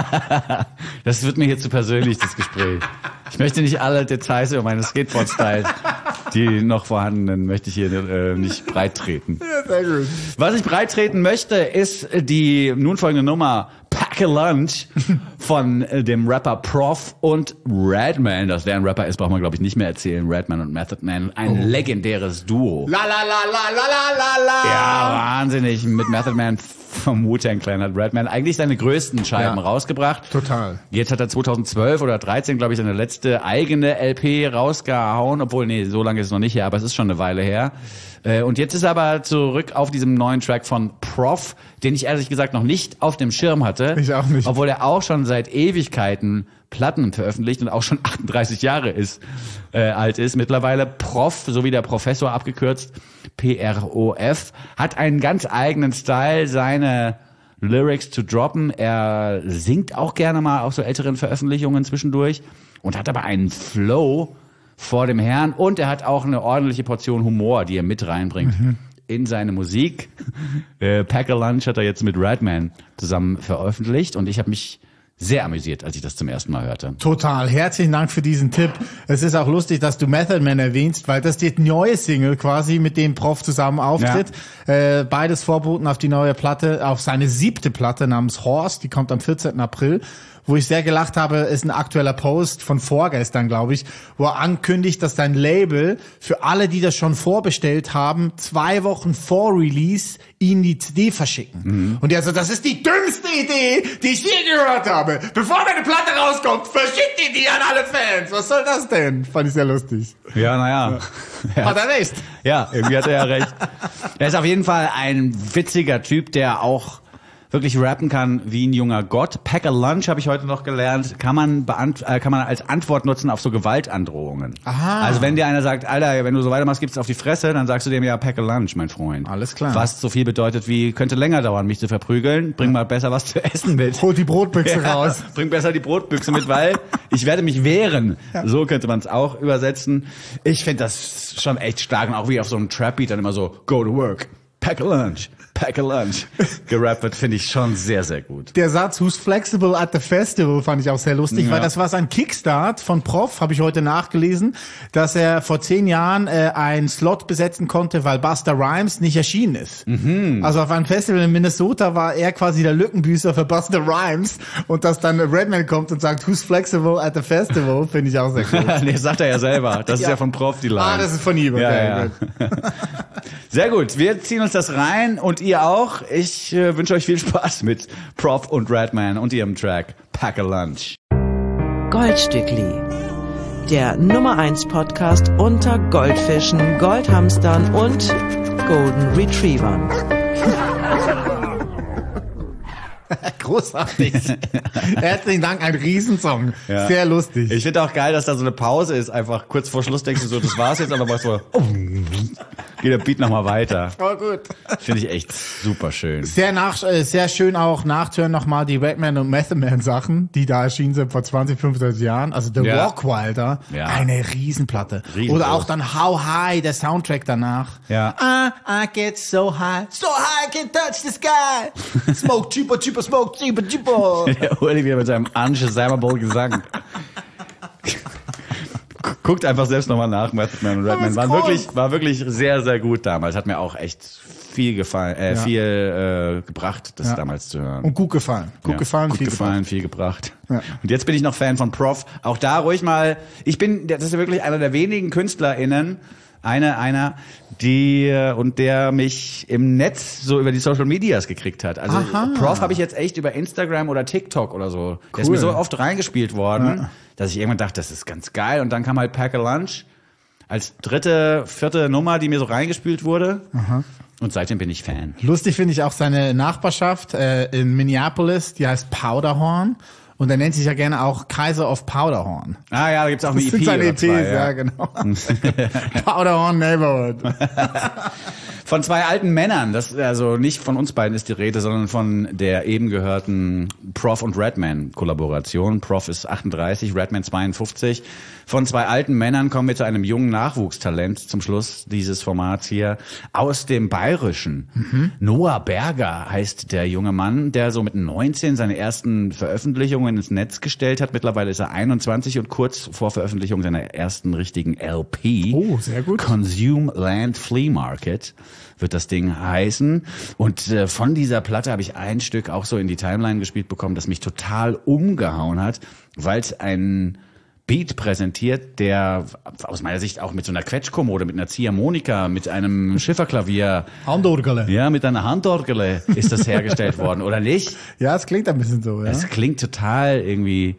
Speaker 1: Das wird mir hier zu persönlich, das Gespräch. Ich möchte nicht alle Details über meine Skateboard-Styles, die noch vorhandenen, möchte ich hier nicht breit treten.
Speaker 2: Ja, sehr gut.
Speaker 1: Was ich breit treten möchte, ist die nun folgende Nummer Pack a Lunch von dem Rapper Prof und Redman. Dass der ein Rapper ist, braucht man, glaube ich, nicht mehr erzählen. Redman und Method Man, ein legendäres Duo.
Speaker 2: La la la la la la la.
Speaker 1: Ja, wahnsinnig. Mit Method Man vom Wu-Tang Clan hat Redman eigentlich seine größten Scheiben rausgebracht.
Speaker 2: Total.
Speaker 1: Jetzt hat er 2012 oder 2013, glaube ich, seine letzte eigene LP rausgehauen. Obwohl, nee, so lange ist es noch nicht her, aber es ist schon eine Weile her. Und jetzt ist er aber zurück auf diesem neuen Track von Prof, den ich ehrlich gesagt noch nicht auf dem Schirm hatte.
Speaker 2: Ich auch nicht.
Speaker 1: Obwohl er auch schon seit Ewigkeiten Platten veröffentlicht und auch schon 38 Jahre alt ist. Mittlerweile Prof, so wie der Professor abgekürzt, PROF, hat einen ganz eigenen Style, seine Lyrics zu droppen. Er singt auch gerne mal auf so älteren Veröffentlichungen zwischendurch und hat aber einen Flow vor dem Herrn und er hat auch eine ordentliche Portion Humor, die er mit reinbringt in seine Musik. Pack a Lunch hat er jetzt mit Redman zusammen veröffentlicht und ich habe mich sehr amüsiert, als ich das zum ersten Mal hörte.
Speaker 2: Total. Herzlichen Dank für diesen Tipp. Es ist auch lustig, dass du Method Man erwähnst, weil das ist die neue Single quasi, mit dem Prof zusammen auftritt. Ja. Beides vorboten auf die neue Platte, auf seine 7. Platte namens Horse, die kommt am 14. April. Wo ich sehr gelacht habe, ist ein aktueller Post von vorgestern, glaube ich, wo er ankündigt, dass dein Label für alle, die das schon vorbestellt haben, 2 Wochen vor Release ihnen die CD verschicken. Und er so, das ist die dümmste Idee, die ich je gehört habe. Bevor meine Platte rauskommt, verschickt ihr die an alle Fans. Was soll das denn? Fand ich sehr lustig.
Speaker 1: Ja, naja. Ja.
Speaker 2: Hat er recht.
Speaker 1: Ja, irgendwie hat er ja recht. Er ist auf jeden Fall ein witziger Typ, der auch wirklich rappen kann wie ein junger Gott. Pack a Lunch, habe ich heute noch gelernt, kann man als Antwort nutzen auf so Gewaltandrohungen.
Speaker 2: Aha.
Speaker 1: Also wenn dir einer sagt, Alter, wenn du so weitermachst, gibt's auf die Fresse, dann sagst du dem ja Pack a Lunch, mein Freund.
Speaker 2: Alles klar.
Speaker 1: Was so viel bedeutet wie, könnte länger dauern, mich zu verprügeln, bring mal besser was zu essen mit.
Speaker 2: Hol die Brotbüchse raus.
Speaker 1: Bring besser die Brotbüchse mit, weil ich werde mich wehren. Ja. So könnte man es auch übersetzen. Ich finde das schon echt stark und auch wie auf so einem Trap-Beat dann immer so, go to work, pack a lunch. Pack a Lunch gerappt wird, finde ich schon sehr, sehr gut.
Speaker 2: Der Satz, who's flexible at the festival, fand ich auch sehr lustig, weil das war sein Kickstart von Prof, habe ich heute nachgelesen, dass er vor 10 Jahren einen Slot besetzen konnte, weil Busta Rhymes nicht erschienen ist. Also auf einem Festival in Minnesota war er quasi der Lückenbüßer für Busta Rhymes und dass dann Redman kommt und sagt, who's flexible at the festival, finde ich auch sehr cool.
Speaker 1: Nee, sagt er ja selber. Das ist ja von Prof die Line.
Speaker 2: Ah, das ist von ihm. Okay,
Speaker 1: ja. Sehr gut, wir ziehen uns das rein und ihr auch. Ich wünsche euch viel Spaß mit Prof und Redman und ihrem Track Pack a Lunch.
Speaker 4: Goldstückli, der Nummer 1 Podcast unter Goldfischen, Goldhamstern und Golden Retrievern.
Speaker 2: Großartig. Herzlichen Dank, ein Riesensong. Ja. Sehr lustig.
Speaker 1: Ich finde auch geil, dass da so eine Pause ist. Einfach kurz vor Schluss denkst du so, das war's jetzt, aber machst so, geht der Beat nochmal weiter.
Speaker 2: Oh, gut.
Speaker 1: Finde ich echt super schön.
Speaker 2: Sehr schön auch nachzuhören nochmal die Redman und Method Man Sachen, die da erschienen sind vor 20, 25 Jahren. Also The Rockwilder, eine Riesenplatte. Oder auch dann How High, der Soundtrack danach.
Speaker 1: Ja.
Speaker 2: I get so high I can touch the sky. Smoke cheaper, cheaper, smoke cheaper, cheaper.
Speaker 1: Der Uli wieder mit seinem unshazamable Gesang. Guckt einfach selbst nochmal nach, Method Man und Redman. War wirklich sehr, sehr gut damals. Hat mir auch echt viel gefallen, viel gebracht, das damals zu hören.
Speaker 2: Und gut gefallen. Gut gefallen,
Speaker 1: viel gebracht. Ja. Und jetzt bin ich noch Fan von Prof. Auch da ruhig mal, das ist wirklich einer der wenigen KünstlerInnen, einer, der mich im Netz so über die Social Medias gekriegt hat. Also Prof habe ich jetzt echt über Instagram oder TikTok oder so. Cool. Der ist mir so oft reingespielt worden, dass ich irgendwann dachte, das ist ganz geil. Und dann kam halt Pack a Lunch als 3., 4. Nummer, die mir so reingespielt wurde. Und seitdem bin ich Fan.
Speaker 2: Lustig finde ich auch seine Nachbarschaft in Minneapolis, die heißt Powderhorn. Und er nennt sich ja gerne auch Kaiser of Powderhorn.
Speaker 1: Ah ja, da gibt's auch eine
Speaker 2: Das
Speaker 1: EP
Speaker 2: sind seine
Speaker 1: oder
Speaker 2: EPs,
Speaker 1: zwei,
Speaker 2: ja, genau. Powderhorn Neighborhood.
Speaker 1: Von zwei alten Männern, das also nicht von uns beiden ist die Rede, sondern von der eben gehörten Prof und Redman-Kollaboration. Prof ist 38, Redman 52. Von zwei alten Männern kommen wir zu einem jungen Nachwuchstalent zum Schluss dieses Formats hier aus dem Bayerischen. Noah Berger heißt der junge Mann, der so mit 19 seine ersten Veröffentlichungen ins Netz gestellt hat. Mittlerweile ist er 21 und kurz vor Veröffentlichung seiner ersten richtigen LP.
Speaker 2: Oh, sehr gut.
Speaker 1: Consume Land Flea Market wird das Ding heißen. Und von dieser Platte habe ich ein Stück auch so in die Timeline gespielt bekommen, das mich total umgehauen hat, weil es ein Beat präsentiert, der aus meiner Sicht auch mit so einer Quetschkommode, mit einer Ziehharmonika, mit einem Schifferklavier,
Speaker 2: Handorgel.
Speaker 1: ja, mit einer Handorgel ist das hergestellt worden, oder nicht?
Speaker 2: Ja, es klingt ein bisschen so, ja.
Speaker 1: Es klingt total irgendwie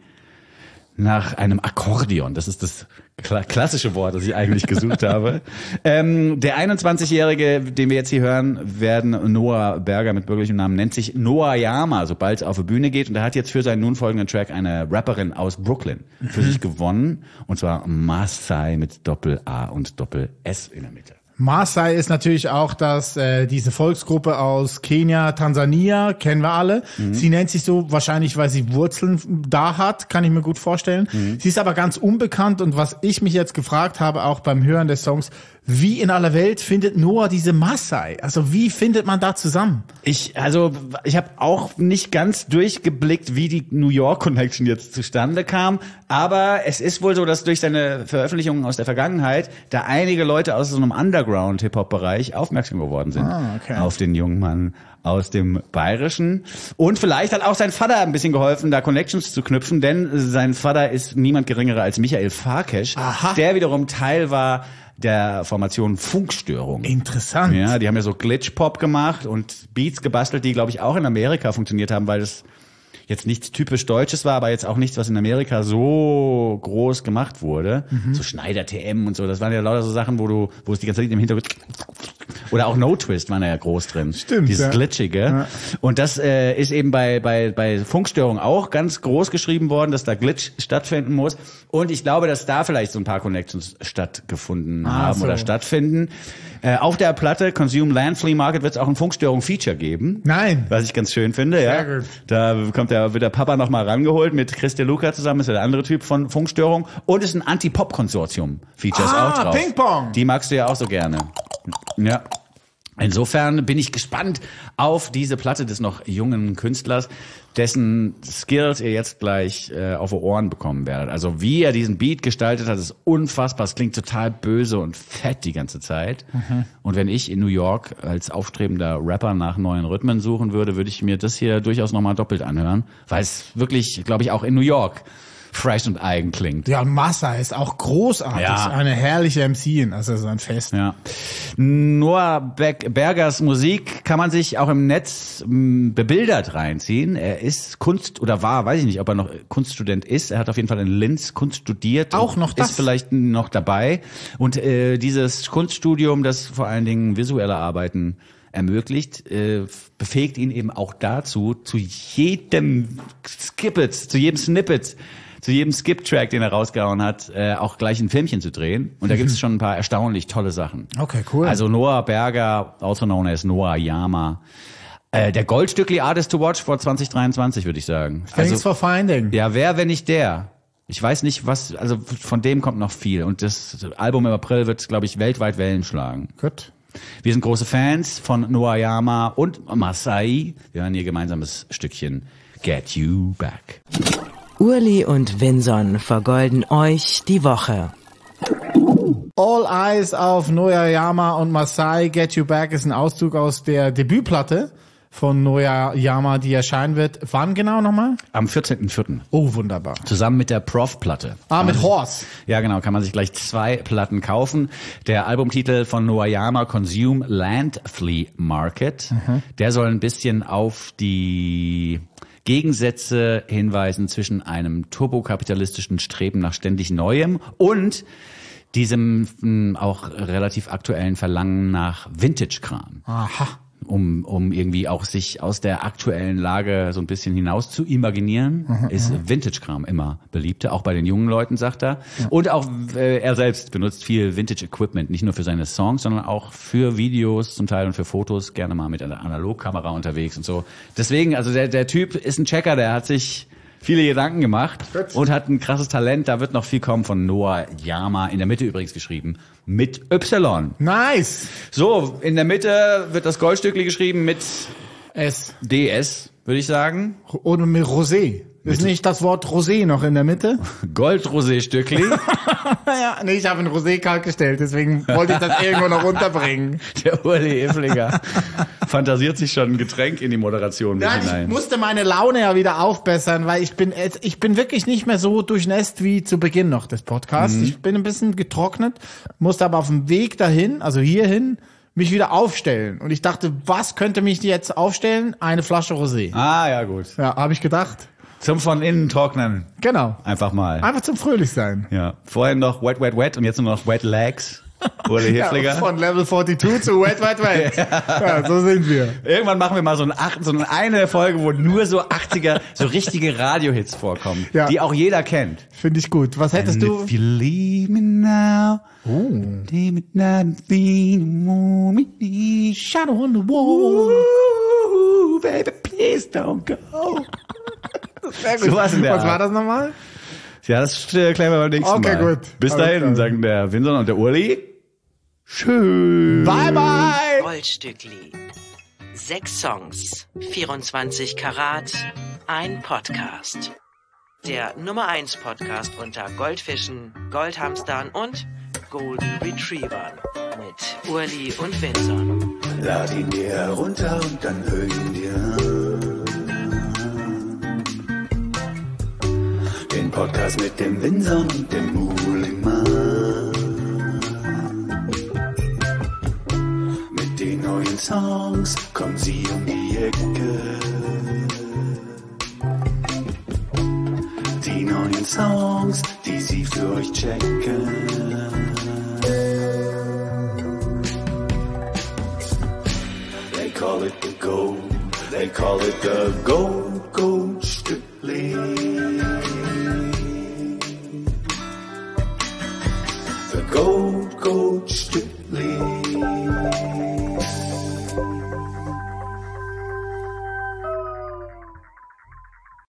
Speaker 1: nach einem Akkordeon. Das ist das klassische Wort, das ich eigentlich gesucht habe. Der 21-Jährige, den wir jetzt hier hören, werden Noah Berger mit bürgerlichem Namen, nennt sich Noah Yama, sobald es auf die Bühne geht. Und er hat jetzt für seinen nun folgenden Track eine Rapperin aus Brooklyn für sich gewonnen. Und zwar Maasai mit Doppel-A und Doppel-S in der Mitte.
Speaker 2: Maasai ist natürlich auch diese Volksgruppe aus Kenia, Tansania, kennen wir alle. Sie nennt sich so wahrscheinlich, weil sie Wurzeln da hat, kann ich mir gut vorstellen. Sie ist aber ganz unbekannt und was ich mich jetzt gefragt habe, auch beim Hören des Songs, wie in aller Welt findet Noah diese Maasai? Also wie findet man da zusammen?
Speaker 1: Ich habe auch nicht ganz durchgeblickt, wie die New York Connection jetzt zustande kam, aber es ist wohl so, dass durch seine Veröffentlichungen aus der Vergangenheit da einige Leute aus so einem Underground-Hip-Hop-Bereich aufmerksam geworden sind auf den jungen Mann aus dem Bayerischen. Und vielleicht hat auch sein Vater ein bisschen geholfen, da Connections zu knüpfen, denn sein Vater ist niemand geringerer als Michael Farkesch, der wiederum Teil war der Formation Funkstörung.
Speaker 2: Interessant.
Speaker 1: Ja, die haben ja so Glitch-Pop gemacht und Beats gebastelt, die, glaube ich, auch in Amerika funktioniert haben, weil das jetzt nichts typisch Deutsches war, aber jetzt auch nichts, was in Amerika so groß gemacht wurde. So Schneider TM und so, das waren ja lauter so Sachen, wo es die ganze Zeit im Hintergrund oder auch No Twist waren ja groß drin.
Speaker 2: Stimmt.
Speaker 1: Dieses
Speaker 2: ja.
Speaker 1: Glitchige. Ja. Und das ist eben bei Funkstörung auch ganz groß geschrieben worden, dass da Glitch stattfinden muss. Und ich glaube, dass da vielleicht so ein paar Connections stattgefunden haben oder stattfinden. Auf der Platte Consume Land Flea Market wird es auch ein Funkstörung-Feature geben.
Speaker 2: Nein.
Speaker 1: Was ich ganz schön finde, ja.
Speaker 2: Sehr gut.
Speaker 1: Da wird der Papa nochmal rangeholt mit Chris De Luca zusammen, ist ja der andere Typ von Funkstörung. Und ist ein Anti-Pop-Konsortium-Feature ist auch drauf.
Speaker 2: Ping-Pong.
Speaker 1: Die magst du ja auch so gerne. Ja. Insofern bin ich gespannt auf diese Platte des noch jungen Künstlers, dessen Skills ihr jetzt gleich auf die Ohren bekommen werdet. Also wie er diesen Beat gestaltet hat, ist unfassbar. Es klingt total böse und fett die ganze Zeit. Und wenn ich in New York als aufstrebender Rapper nach neuen Rhythmen suchen würde, würde ich mir das hier durchaus nochmal doppelt anhören, weil es wirklich, glaube ich, auch in New York fresh und eigen klingt.
Speaker 2: Ja, und Maasai ist auch großartig.
Speaker 1: Ja.
Speaker 2: Eine herrliche MC, also so ein Fest.
Speaker 1: Ja. Noah Bergers Musik kann man sich auch im Netz bebildert reinziehen. Er ist weiß ich nicht, ob er noch Kunststudent ist. Er hat auf jeden Fall in Linz Kunst studiert.
Speaker 2: Auch noch das?
Speaker 1: Ist vielleicht noch dabei. Und dieses Kunststudium, das vor allen Dingen visuelle Arbeiten ermöglicht, befähigt ihn eben auch dazu, zu jedem Snippet, zu jedem Skip-Track, den er rausgehauen hat, auch gleich ein Filmchen zu drehen. Und da gibt es schon ein paar erstaunlich tolle Sachen.
Speaker 2: Okay, cool.
Speaker 1: Also Noah Berger, also known as Noah Yama. Der Goldstückli Artist to Watch vor 2023, würde ich sagen.
Speaker 2: Thanks for finding.
Speaker 1: Ja, wer, wenn nicht der? Ich weiß nicht, also von dem kommt noch viel. Und das Album im April wird, glaube ich, weltweit Wellen schlagen.
Speaker 2: Gut.
Speaker 1: Wir sind große Fans von Noah Yama und Maasai. Wir hören hier gemeinsames Stückchen Get You Back.
Speaker 4: Urli und Vinson vergolden euch die Woche.
Speaker 2: All Eyes auf Noah Yama und Maasai. Get You Back ist ein Auszug aus der Debütplatte von Noah Yama, die erscheinen wird. Wann genau nochmal?
Speaker 1: Am 14.04.
Speaker 2: Oh, wunderbar.
Speaker 1: Zusammen mit der Prof-Platte.
Speaker 2: Mit Horse.
Speaker 1: Ja, genau, kann man sich gleich 2 Platten kaufen. Der Albumtitel von Noah Yama, Consume Land Flea Market, der soll ein bisschen auf die Gegensätze hinweisen zwischen einem turbokapitalistischen Streben nach ständig Neuem und diesem auch relativ aktuellen Verlangen nach Vintage-Kram.
Speaker 2: Aha.
Speaker 1: um irgendwie auch sich aus der aktuellen Lage so ein bisschen hinaus zu imaginieren, ist Vintage-Kram immer beliebter, auch bei den jungen Leuten, sagt er. Ja. Und auch er selbst benutzt viel Vintage-Equipment, nicht nur für seine Songs, sondern auch für Videos zum Teil und für Fotos, gerne mal mit einer Analogkamera unterwegs und so. Deswegen, also der Typ ist ein Checker, der hat sich viele Gedanken gemacht und hat ein krasses Talent. Da wird noch viel kommen von Noah Yama, in der Mitte übrigens geschrieben, mit Y.
Speaker 2: Nice.
Speaker 1: So, in der Mitte wird das Goldstückli geschrieben mit
Speaker 2: S.
Speaker 1: DS, würde ich sagen.
Speaker 2: Oder mit Rosé. Ist nicht das Wort Rosé noch in der Mitte?
Speaker 1: Gold-Rosé-Stückli.
Speaker 2: Ja, nee, ich habe ein Rosé kalt gestellt, deswegen wollte ich das irgendwo noch runterbringen.
Speaker 1: Der Uli Hefliger fantasiert sich schon ein Getränk in die Moderation mit hinein.
Speaker 2: Ich musste meine Laune ja wieder aufbessern, weil ich bin wirklich nicht mehr so durchnässt wie zu Beginn noch des Podcasts. Ich bin ein bisschen getrocknet, musste aber auf dem Weg dahin, also hierhin, mich wieder aufstellen. Und ich dachte, was könnte mich jetzt aufstellen? Eine Flasche Rosé.
Speaker 1: Ah, ja gut.
Speaker 2: Ja, habe ich gedacht.
Speaker 1: Zum von innen trocknen.
Speaker 2: Genau.
Speaker 1: Einfach mal.
Speaker 2: Einfach zum Fröhlichsein.
Speaker 1: Ja. Vorhin noch Wet, Wet, Wet und jetzt nur noch Wet Legs. Uli Hefliger.
Speaker 2: Ja, von Level 42 zu Wet, Wet, Wet. Ja, so sind wir.
Speaker 1: Irgendwann machen wir mal so eine Folge, wo nur so 80er, so richtige Radiohits vorkommen,
Speaker 2: ja,
Speaker 1: die auch jeder kennt.
Speaker 2: Finde ich gut. Was hättest du?
Speaker 1: If you leave me now, leave me now,
Speaker 2: Shadow on the wall.
Speaker 1: Ooh, baby, please don't go. So was
Speaker 2: war das nochmal?
Speaker 1: Ja, das klären wir beim nächsten Mal.
Speaker 2: Okay, gut.
Speaker 1: Bis dahin, sagen der Vincent und der Uli. Tschüss.
Speaker 2: Bye, bye.
Speaker 4: Goldstückli. 6 Songs, 24 Karat, ein Podcast. Der Nummer 1 Podcast unter Goldfischen, Goldhamstern und Golden Retrievern. Mit Uli und Vincent.
Speaker 6: Lad ihn dir herunter und dann hör ihn dir an. Den Podcast mit dem Vincent und dem Ulimann. Mit den neuen Songs kommen sie um die Ecke. Die neuen Songs, die sie für euch checken. They call it the gold, they call it the gold, gold.